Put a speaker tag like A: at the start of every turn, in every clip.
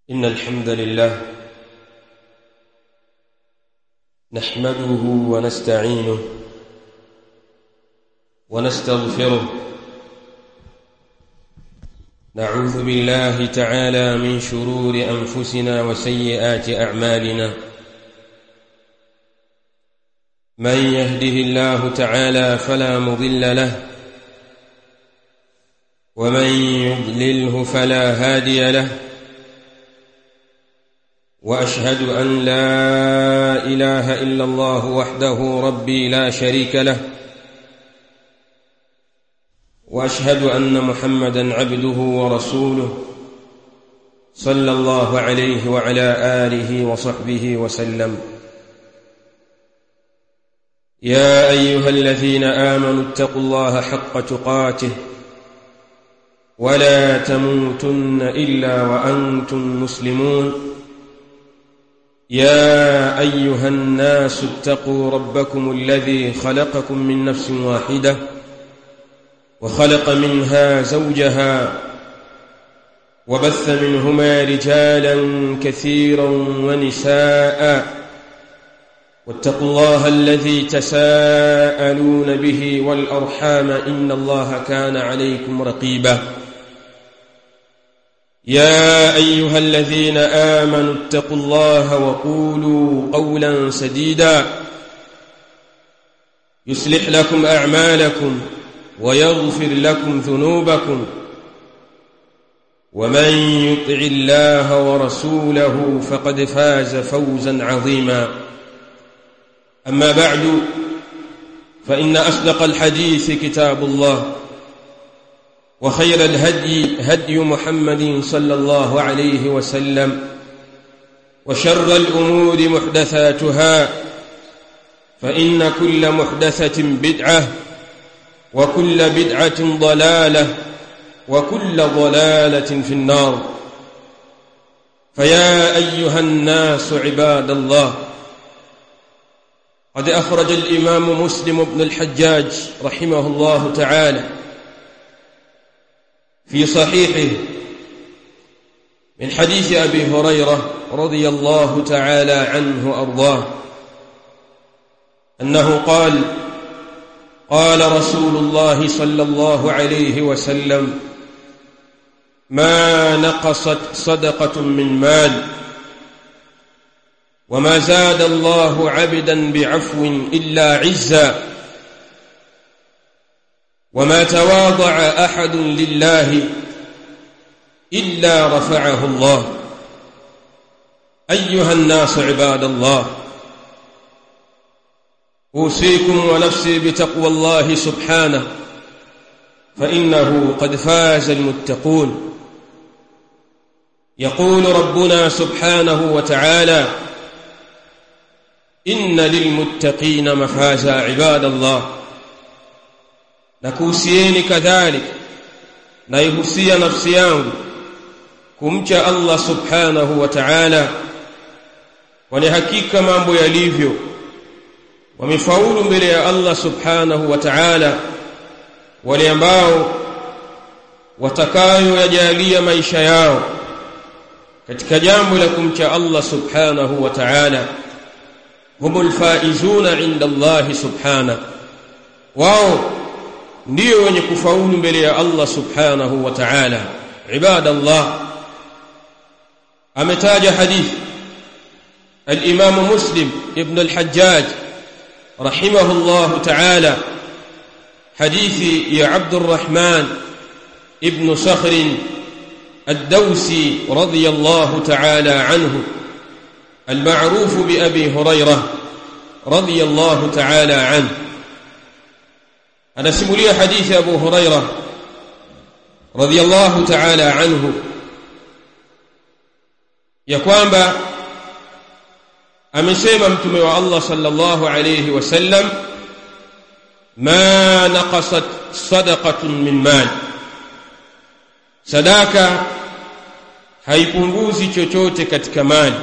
A: إن الحمد لله نحمده ونستعينه ونستغفره، نعوذ بالله تعالى من شرور أنفسنا وسيئات أعمالنا، من يهده الله تعالى فلا مضل له، ومن يضلله فلا هادي له، وأشهد أن لا إله إلا الله وحده ربي لا شريك له، وأشهد أن محمدًا عبده ورسوله صلى الله عليه وعلى آله وصحبه وسلم. يا أيها الذين آمنوا اتقوا الله حق تقاته ولا تموتن إلا وأنتم مسلمون. يا أيها الناس اتقوا ربكم الذي خلقكم من نفس واحدة وخلق منها زوجها وبث منهما رجالا كثيرا ونساء، واتقوا الله الذي تساءلون به والأرحام إن الله كان عليكم رقيبا. يا أيها الذين آمنوا اتقوا الله وقولوا قولا سديدا يصلح لكم أعمالكم ويغفر لكم ذنوبكم، ومن يطع الله ورسوله فقد فاز فوزا عظيما. أما بعد، فإن أصدق الحديث كتاب الله، وخير الهدي هدي محمد صلى الله عليه وسلم، وشر الأمور محدثاتها، فإن كل محدثة بدعة، وكل بدعة ضلالة، وكل ضلالة في النار. فيا أيها الناس عباد الله، قد أخرج الإمام مسلم بن الحجاج رحمه الله تعالى في صحيحه من حديث أبي هريرة رضي الله تعالى عنه أرضاه أنه قال: قال رسول الله صلى الله عليه وسلم: ما نقصت صدقة من مال، وما زاد الله عبدا بعفو إلا عزا، وما تواضع أحد لله إلا رفعه الله. أيها الناس عباد الله، أوصيكم ونفسي بتقوى الله سبحانه، فإنه قد فاز المتقون. يقول ربنا سبحانه وتعالى: إن للمتقين مفازا. عباد الله، nakuhusieni kadhalika naihusia nafsi yangu kumcha Allah subhanahu wa ta'ala, kwani hakika mambo yalivyo wamefaulu mbele ya Allah subhanahu wa ta'ala wale ambao watakayo yajalia maisha yao katika jambo la kumcha Allah subhanahu wa ta'ala, humul faizuna inda Allah subhanahu, wao ndio wenye kufaulu mbele ya Allah subhanahu wa ta'ala. Ibadallah, ametaja hadith al-Imam Muslim ibn al-Hajjaj rahimahullah ta'ala, hadithi ya Abdurrahman ibn Sakhr ad-Dawsi radiyallahu ta'ala anhu, al-ma'ruf bi Abi Hurairah radiyallahu ta'ala anhu. anasimulia hadithi Abu Hurairah radhiyallahu ta'ala anhu ya kwamba amesema mtume wa Allah sallallahu alayhi wasallam: ma naqasat sadaqatun min mal, sadaka haipunguzi chochote katika mali.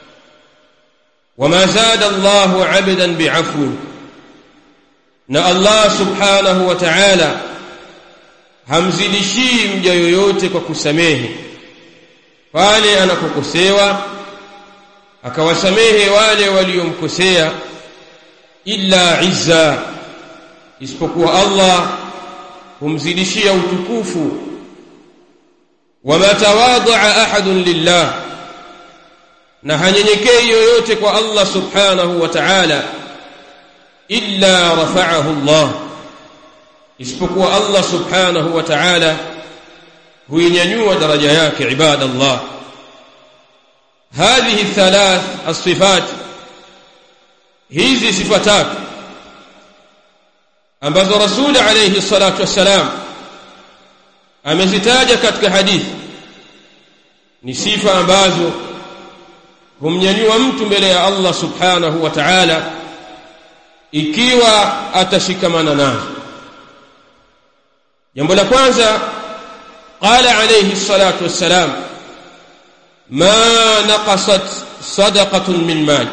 A: Wama zada Allahu 'abdan bi'afwin, na Allah subhanahu wa ta'ala hamzidishii mja yoyote kwa kusamehe. pale anapokosewa akawasamehe wale waliomkosea, illa izza, isipokuwa Allah humzidishia utukufu. Wama tawadha'a ahadun lillah, na hanyenyekei yoyote kwa Allah subhanahu wa ta'ala, illa rafa'ahu Allah, isipokuwa Allah subhanahu wa ta'ala huinyanyua daraja yake. Ibadallah, hadhihi thalath as-sifat, hizi sifa tatu ambazo Rasul alayhi salatu wassalam amezitaja katika hadithi, ni sifa ambazo humnyanyua mtu mbele ya Allah subhanahu wa ta'ala ikiwa atashikamana nazo. Jambo la kwanza, qala alayhi salatu wassalam, ma naqasat sadaqatun min mal,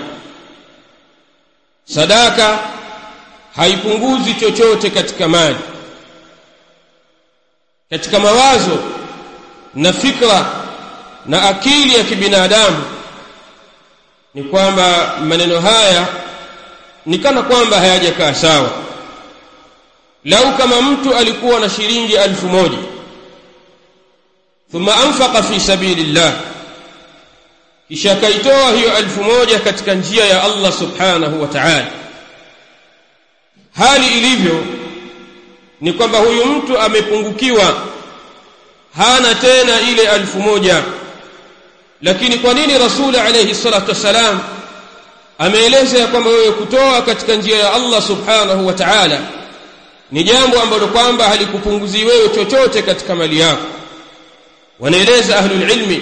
A: sadaka haipunguzi chochote katika mali. Katika mawazo na fikra na akili ya kibinadamu ni kwamba maneno haya ni kana kwamba hayajakaa sawa. Lau kama mtu alikuwa na shilingi 1000 thumma anfaqa fi sabilillah, kisha kaitoa hiyo 1000 katika njia ya Allah subhanahu wa ta'ala, hali ilivyo ni kwamba huyu mtu amepungukiwa, hana tena ile 1000. Lakini kwa nini Rasul alayhi salatu wasalam ameeleza kwamba wewe kutoa katika njia ya Allah subhanahu wa ta'ala ni jambo ambalo kwamba halikupunguzi wewe chochote katika mali yako? Wanaeleza ahlul ilmi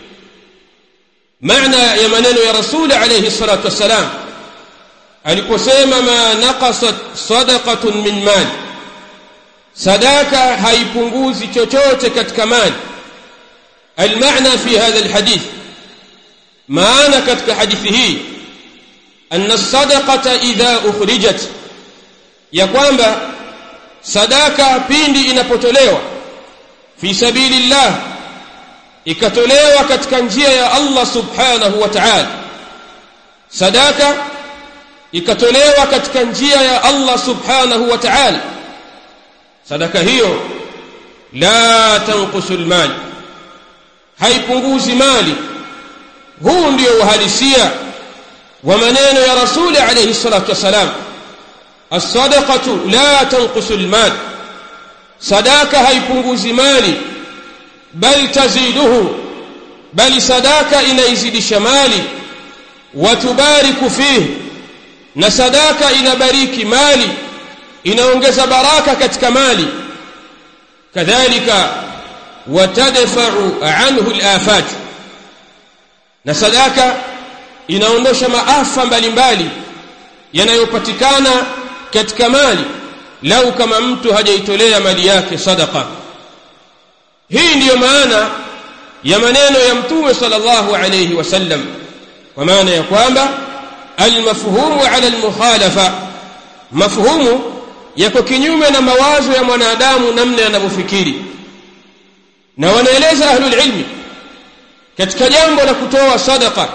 A: maana ya maneno ya Rasul alayhi salatu wasalam aliposema ma naqasat sadaqatun min mal, sadaka haipunguzi chochote katika mali. المعنى في هذا الحديث، معنى katika hadithi hii, anna sadaqata idha ukhrijat, ya kwamba sadaka pindi inapotolewa fi sabilillah, ikatolewa katika njia ya Allah subhanahu wa ta'ala, sadaka ikatolewa katika njia ya Allah subhanahu wa ta'ala, sadaka hiyo la tanqusul mal, haipunguzi mali. Huu ndio uhalisia wa maneno ya Rasul alayhi salatu wasalam, as-sadaqatu la tanqusul mal, sadaka haipunguzi mali, bal taziduhu, bali sadaka inaizidisha mali, wa tubariku fihi, na sadaka inabariki mali, inaongeza baraka katika mali. Kadhalika watadfa'u anhu al-afat, na sadaka inaondosha maafa mbalimbali yanayopatikana katika mali lau kama mtu hajaitolea mali yake sadaqa. Hii ndiyo maana ya maneno ya Mtume sallallahu alayhi wasallam, kwa maana ya kwamba al-mafhumu ala al-mukhalafa, mafhumu yako kinyume na mawazo ya mwanadamu namna yanavyofikiri. Na wanaeleza ahlul ilmi katika jambo la kutoa sadaqa,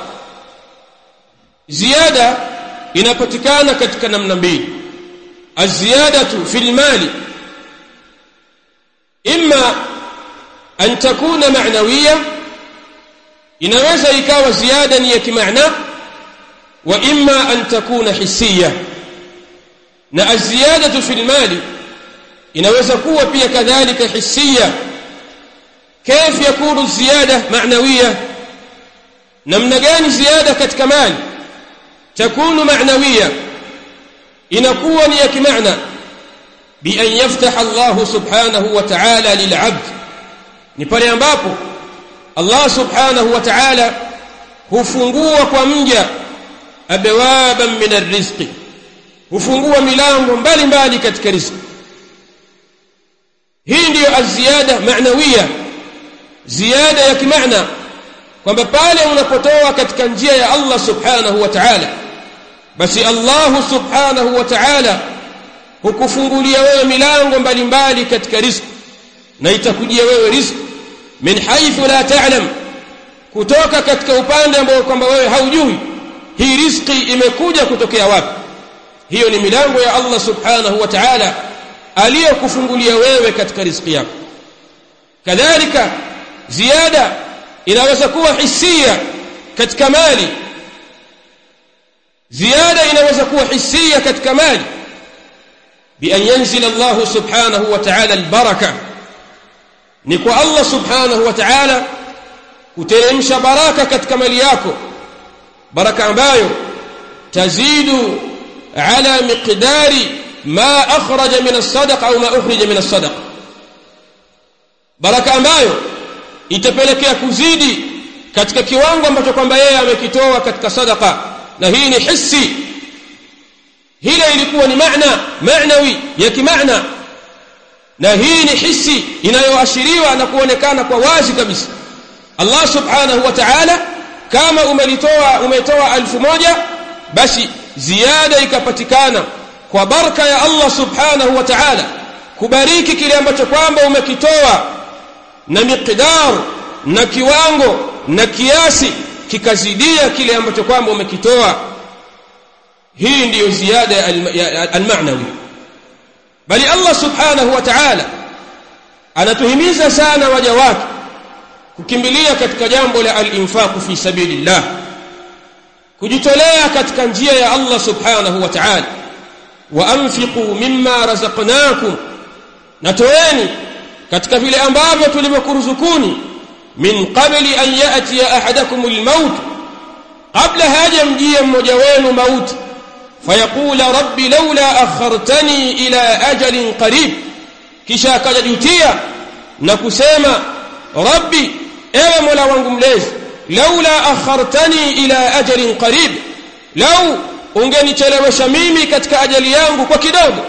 A: ziada inapatikana katika namna mbili. Az-ziyadatu fil mali imma an takuna ma'nawiyya, inaweza ikawa ziada ni ya kimaana, wa imma an takuna hissiyya. Na az-ziyadatu fil mali inaweza kuwa pia kadhalika hissiyya. كيف يكون الزيادة معنوية؟ namna gani ziada katika mali takunu ma'nawiyya, inakuwa ni ya kimaana, bi an yaftaha Allah subhanahu wa ta'ala lil'abd, ni pale ambapo Allah subhanahu wa ta'ala hufungua kwa mja abwaban min ar-rizqi, hufungua milango mbalimbali katika riziki. Hii ndiyo az-ziyada ma'nawiyya, ziada ya kimaana, kwamba pale unapotoa katika njia ya Allah subhanahu wa ta'ala, basi Allah subhanahu wa ta'ala hukufungulia wewe milango mbalimbali katika riziki, na itakujia wewe riziki min haythu la ta'lam, kutoka katika upande ambao kwamba wewe haujui hii riziki imekuja kutokea wapi. Hiyo ni milango ya Allah subhanahu wa ta'ala aliyokufungulia wewe katika riziki yako. Kadhalika ziada inaweza kuwa hisia katika mali. Ziada inaweza kuwa hisia katika mali bi an yanzila Allah subhanahu wa ta'ala albaraka, ni kwa Allah subhanahu wa ta'ala kuteremsha baraka katika mali yako, baraka ambayo tazidu ala miqdari ma akhraja min as-sadaqa au ma ukhrija min as-sadaqa, baraka ambayo itapelekea kuzidi katika kiwango ambacho kwamba yeye amekitoa katika sadaqa. Na hii ni hissi, hile ilikuwa ni maanawi ya kimaana, na hii ni hissi inayoashiriwa na kuonekana kwa wazi kabisa. Allah subhanahu wa ta'ala kama umetoa 1000, basi ziada ikapatikana kwa baraka ya Allah subhanahu wa ta'ala kubariki kile ambacho kwamba umekitoa, na miqdar na kiwango na kiasi kikazidia kile ambacho kwamba umekitoa. Hii ndiyo ziada al-ma'nawi. Bali Allah subhanahu wa ta'ala anatuhimiza sana waja wake kukimbilia katika jambo la al-infaq fi sabilillah, kujitolea katika njia ya Allah subhanahu wa ta'ala. Wa anfiqu mimma razaqnakum, natoeni katika vile ambavyo tulivyokuruzukuni, min qabli an ya'ti ahadakum al-maut, qabla hajamjia mmoja wenu mauti, fayaqula rabbi laula akhartani ila ajalin qarib, kisha akajutia na kusema rabbi, ewe mola wangu mlezi, laula akhartani ila ajalin qarib, lau ungenichelewesha mimi katika ajali yangu kwa kidogo,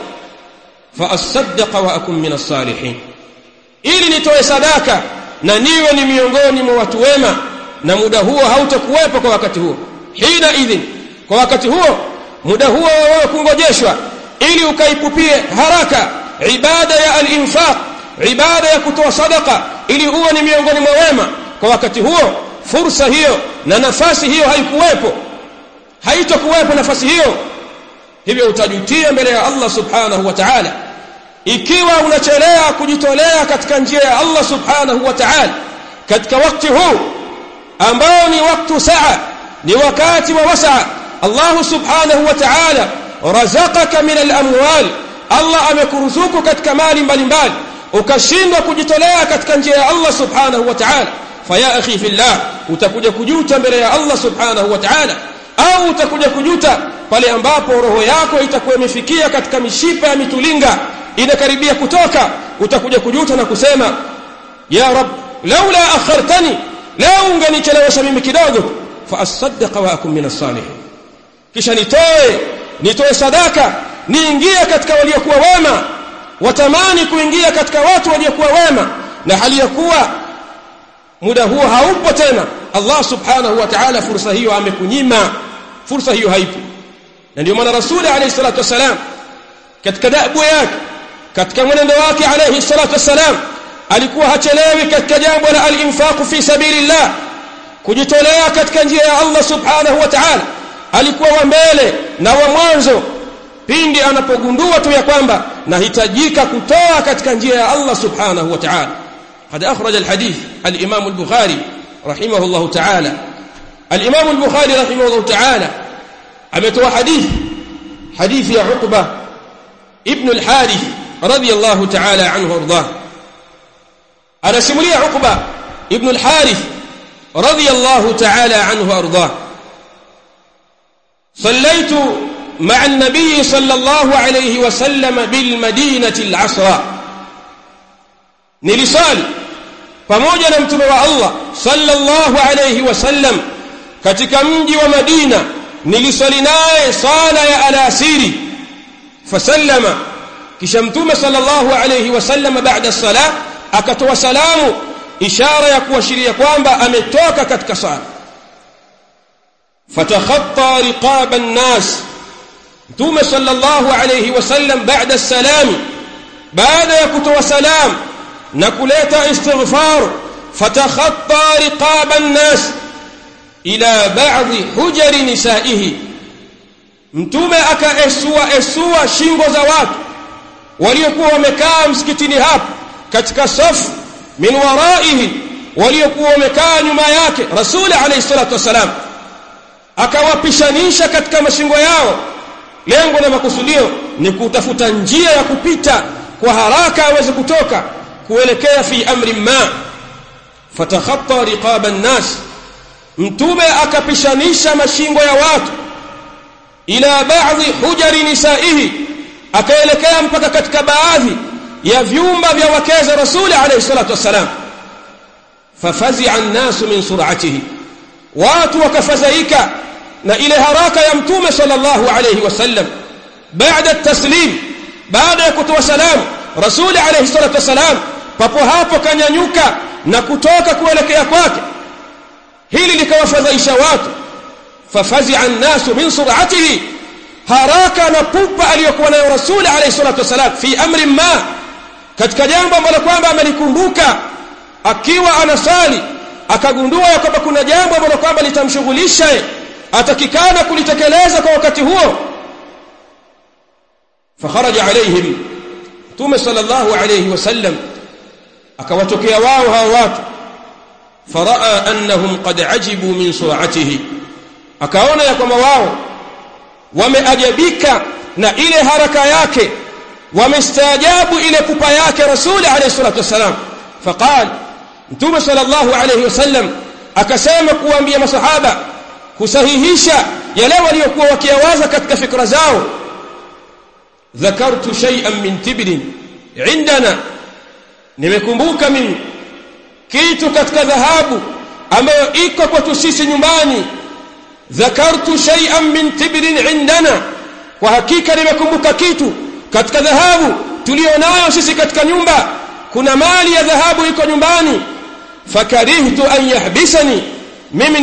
A: fa asaddaqa wa akum min as-salihin, ili nitoe sadaka na niwe ni miongoni mwa watu wema, na muda huo hautakuwepo kwa wakati huo. Hina idhin, kwa wakati huo, muda huo wewe kungojeshwa ili ukaipupie haraka ibada ya al-infaq, ibada ya kutoa sadaka, ili uwe ni miongoni mwa wema. Kwa wakati huo fursa hiyo na nafasi hiyo haikuwepo, haitakuwepo nafasi hiyo. Hivyo utajutia mbele ya Allah subhanahu wa ta'ala ikiwa unachelea kujitolea katika njia ya Allah subhanahu wa ta'ala katika wakati huu ambao ni wakati saa, ni wakati wa wasaa. Allah subhanahu wa ta'ala razaqaka min al-amwal, Allah amekuruzuku katika mali mbalimbali, ukashindwa kujitolea katika njia ya Allah subhanahu wa ta'ala. Faya akhi fillah, utakuja kujuta mbele ya Allah subhanahu wa ta'ala, au utakuja kujuta pale ambapo roho yako itakuwa imefikia katika mishipa ya mitulinga, inakaribia kutoka. Utakuja kujuta na kusema ya rab laula akhartani, lau ungenichelewesha mimi kidogo, fa asaddaqa wa akum min as-salihin, kisha nitoe sadaka, niingie katika waliokuwa wema. Watamani kuingia katika watu waliokuwa wema, na hali ya kuwa muda huo haupo tena. Allah subhanahu wa ta'ala fursa hiyo amekunyima, fursa hiyo haipo. Na ndio maana Rasul alayhi salatu wasalam katika da'bu yake, katika mwenendo wake alayhi salatu wasalam, alikuwa hachelewi katika jambo la al-infaq fi sabilillah, kujitolea katika njia ya Allah subhanahu wa ta'ala. Alikuwa wa mbele na wa mwanzo pindi anapogundua tu ya kwamba nahitajika kutoa katika njia ya Allah subhanahu wa ta'ala. قد أخرج الحديث الإمام البخاري رحمه الله تعالى. الإمام البخاري رحمه الله تعالى أمتوى حديث يا عقبة ابن الحارث رضي الله تعالى عنه وارضاه. أنا سملي عقبة ابن الحارث رضي الله تعالى عنه وارضاه. صليت مع النبي صلى الله عليه وسلم بالمدينة العصر، nilisali pamoja na mtume wa Allah sallallahu alayhi wasallam katika mji wa Madina, nilisali naye sala ya alasiri. Fasallama, kisha mtume sallallahu alayhi wasallam baada sala akatoa salamu, ishara ya kuashiria kwamba ametoka katika sala. Fatakhatta riqaba an-nas, mtume sallallahu alayhi wasallam baada salam, baada ya kutoa salamu na kuleta istighfar, fatakhatta riqaba an-nas ila ba'dhi hujari nisaihi, mtume akaesua shingo za watu waliokuwa wamekaa msikitini hapo katika safu min waraihi, waliokuwa wamekaa nyuma yake Rasuli alayhi salatu wasalam, akawapishanisha katika mashingo yao. Lengo na makusudio ni kutafuta njia ya kupita kwa haraka aweze kutoka kuelekea fi amri ma. Fatakhatta riqaba an-nas, mtume akapishanisha mashingo ya watu ila ba'dhi hujari nisaihi, akaelekea mpaka katika baadhi ya vyumba vya wakeza Rasuli alayhi salatu wasalam. Fafazi'a an-nas min sur'atihi, watu wakafadhaika na ile haraka ya mtume sallallahu alayhi wasallam. Baada at-taslim, baada ya kutoa salamu Rasuli alayhi salatu wasalam, papo hapo kanyanyuka na kutoka kuelekea kwake. Hili likawafadhaisha watu. Fafazi'a an-nas min sur'atihi, haraka na pupa aliyokuwa nayo Rasuli alayhi salatu wasalam fi amri ma, katika jambo ambalo kwamba amelikumbuka akiwa anasali, akagundua kwamba kuna jambo ambalo kwamba litamshughulisha, atakikana kulitekeleza kwa wakati huo. Fakharaja alayhim, mtume sallallahu alayhi wasallam akawatokea wao hao watu. Faraa annahum qad ajibu min sur'atihi, akaona ya kwamba wao wameajabika na ile haraka yake, wamestaajabu ile pupa yake Rasuli alayhi salatu wasalam. Faqal, mtume sallallahu alayhi wasallam akasema kuambia masahaba kusahihisha yale waliokuwa wakiyawaza katika fikra zao. Dhakartu shay'an min tibrin indana, nimekumbuka mimi kitu katika dhahabu ambayo iko kwetu sisi nyumbani. Dhakartu shay'an min tibrin indana, kwa hakika nimekumbuka kitu katika dhahabu tulionayo sisi katika nyumba. Kuna mali ya dhahabu iko nyumbani. Fakarihtu an yahbisani, mimi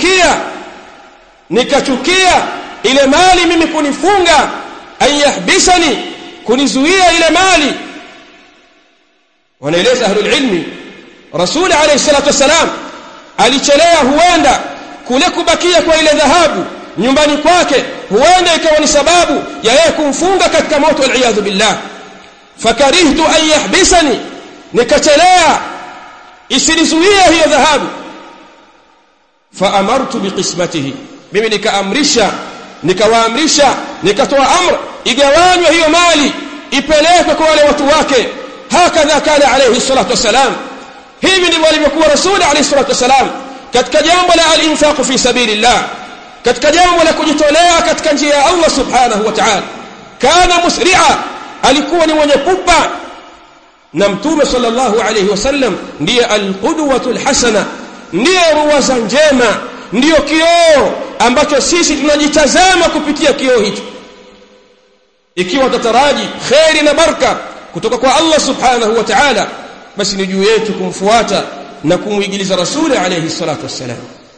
A: nikachukia ile mali mimi kunifunga. An yahbisani, kunizuia ile mali. Wanaeleza ahlul ilmi, Rasul alayhi salatu wasalam alichelea, huenda kule kubakia kwa ile dhahabu nyumbani kwake huenda ikawa ni sababu ya yeye kumfunga katika moto, al-iyadhu billah. Fakarihtu an yahbisani, nikachelea isinizuia hiyo dhahabu. Faamartu biqismatihi, mimi nikawaamrisha nikatoa amr igawanywe hiyo mali, ipelekwe kwa wale watu wake. Hakadha kana alayhi salatu wasalam, hivi ndivyo alivyokuwa Rasul alayhi salatu wasalam katika jambo la al-infaq fi sabilillah, katika jambo la kujitolea katika njia ya Allah subhanahu wa ta'ala. Kana musri'a, alikuwa ni mwenye pupa. Na mtume sallallahu alayhi wasallam ndiye al-qudwatul hasana, ndiye ruwaza njema, ndiyo kioo ambacho sisi tunajitazama kupitia kioo hicho. Ikiwa tutaraji khairi na baraka kutoka kwa Allah subhanahu wa ta'ala, basi ni juu yetu kumfuata na kumuigiliza Rasuli alayhi salatu wassalam.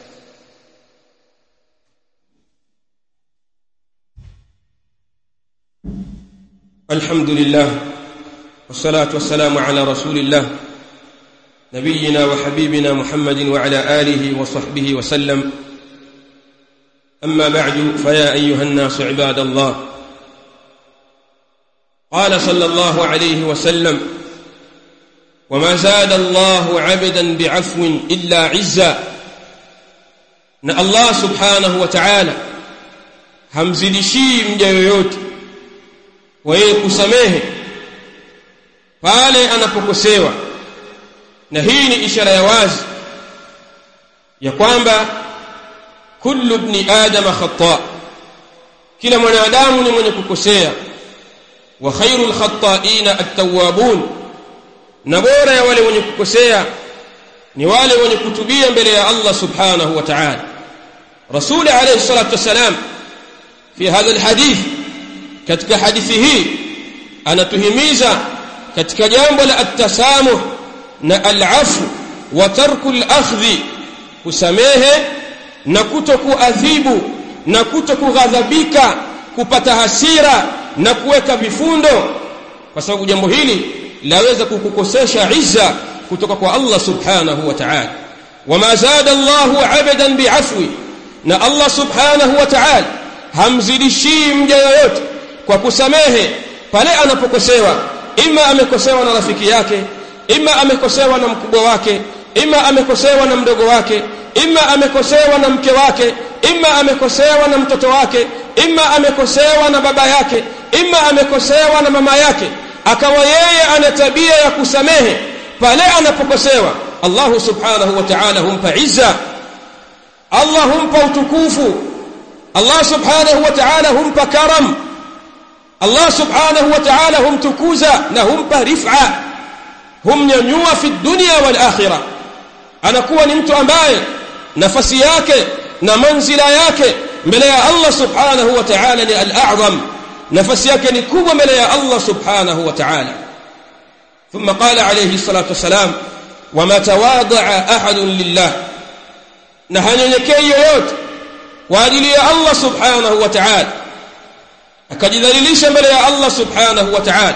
A: Alhamdulillah wassalatu wassalamu ala rasulillah nabiyina wa habibina Muhammadin wa ala alihi wa sahbihi wa sallam. Amma ba'du, faya ayyuhan nas ibadallah. قال صلى الله عليه وسلم: وما زاد الله عبدا بعفو إلا عزا. na Allah subhanahu wa ta'ala hamzidishii mja yoyote kwa yeye kusamehe pale anapokosewa. Na hii ni ishara ya wazi ya kwamba kullu ibn adam khata, kila mwanadamu ni mwenye kukosea. Wa khairul khata'ina at-tawwabun, na bora ya wale wenye kukosea ni wale wenye kutubia mbele ya Allah subhanahu wa ta'ala. Rasul alayhi salatu wasalam fi hadha alhadith, katika hadithi hii anatuhimiza katika jambo la at-tasamuh na al-afu wa tarku al-akhdhi, kusamehe na kutokuadhibu na kutokughadhabika, kupata hasira na kuweka vifundo, kwa sababu jambo hili laweza kukukosesha izza, kutoka kwa Allah subhanahu wa ta'ala. Wama zada Allahu 'abdan bi'afwi, na Allah subhanahu wa ta'ala hamzidishi mja yoyote kwa kusamehe pale anapokosewa. Ima amekosewa na rafiki yake, ima amekosewa na mkubwa wake, ima amekosewa na mdogo wake, ima amekosewa na mke wake, ima amekosewa na mtoto wake, ima amekosewa na baba yake, ima amekosewa na mama yake, akawa yeye ana tabia ya kusamehe pale anapokosewa, Allah subhanahu wa ta'ala humpa izza, Allah humpa utukufu, Allah subhanahu wa ta'ala humpa karam, Allah subhanahu wa ta'ala humtukuza na humpa rif'a, humnyanyua fi dunya wal akhirah. Anakuwa ni mtu ambaye nafasi yake na manzila yake mbele ya Allah subhanahu wa ta'ala ni al-a'zam, nafasi yake ni kubwa mbele ya Allah subhanahu wa ta'ala. Thumma qala alayhi salatu wasalam, wama tawada'a ahadun lillah, na hanyenyekei yoyote kwa ajili ya Allah subhanahu wa ta'ala, akajidhalilisha mbele ya Allah subhanahu wa ta'ala,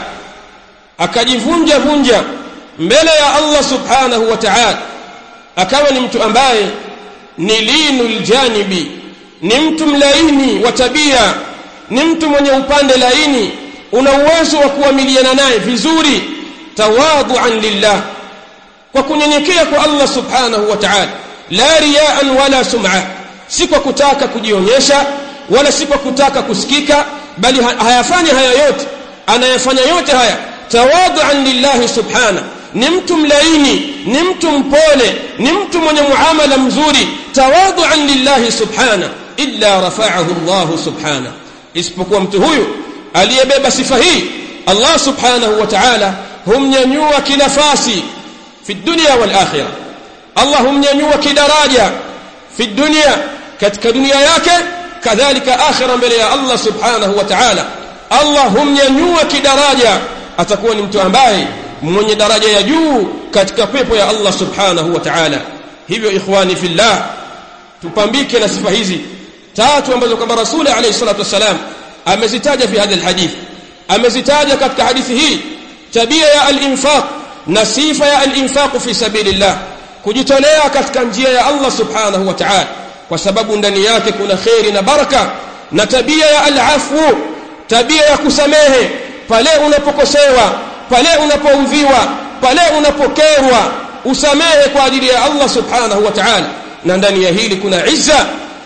A: akajivunja vunja mbele ya Allah subhanahu wa ta'ala, akawa ni mtu ambaye ni linul janibi, ni mtu mlaini wa tabia, ni mtu mwenye upande laini, una uwezo wa kuamiliana naye vizuri, tawadhu'an lillah, kwa kunyenyekea kwa Allah subhanahu wa ta'ala, la riya'an wala sum'a, si kwa kutaka kujionyesha wala si kwa kutaka kusikika, bali hayafanya haya yote, anayafanya yote haya tawadhu'an lillah subhanahu. Ni mtu mlaini, ni mtu mpole, ni mtu mwenye muamala mzuri, tawadhu'an lillah subhanahu, illa rafa'ahu Allah subhanahu, isipokuwa mtu huyu aliyebeba sifa hii, Allah subhanahu wa ta'ala humnyanyua kinafasi fi dunya wal akhirah. Allah humnyanyua kidaraja fi dunya, katika dunia yake, kadhalika akhira mbele ya Allah subhanahu wa ta'ala. Allah humnyanyua kidaraja, atakuwa ni mtu ambaye mwenye daraja ya juu katika pepo ya Allah subhanahu wa ta'ala. Hivyo ikhwani fillah, tupambike na sifa hizi tatu ambazo kama Rasul alayhi salatu wasalam amezitaja fi hadha alhadith, amezitaja katika hadithi hii, tabia ya al-infaq na sifa ya al-infaq fi sabilillah, kujitolea katika njia ya Allah subhanahu wa ta'ala, kwa sababu ndani yake kuna khairi na baraka, na tabia ya al-afwu, tabia ya kusamehe pale unapokosewa, pale unapoudhiwa, pale unapokerwa, usamehe kwa ajili ya Allah subhanahu wa ta'ala, na ndani ya hili kuna izza.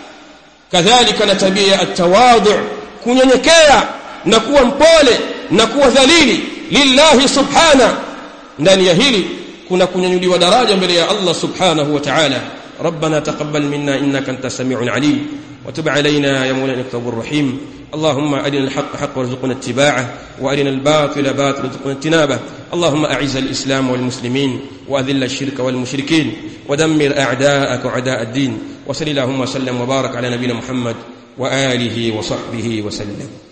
A: Kadhalika na tabia ya at-tawadhu, kunyenyekea na kuwa mpole na kuwa dhalili lillahi subhanahu, ndani ya hili kuna kunyanyuliwa daraja mbele ya Allah subhanahu wa ta'ala. ربنا تقبل منا إنك أنت السميع العليم وتب علينا يا مولانا التواب الرحيم. اللهم أرنا الحق حق وارزقنا اتباعه، وأرنا الباطل باطل وارزقنا اجتنابه. اللهم أعز الإسلام والمسلمين، وأذل الشرك والمشركين، ودمر أعداءك وأعداء الدين. وصل اللهم وسلم وبارك على نبينا محمد وآله وصحبه وسلم.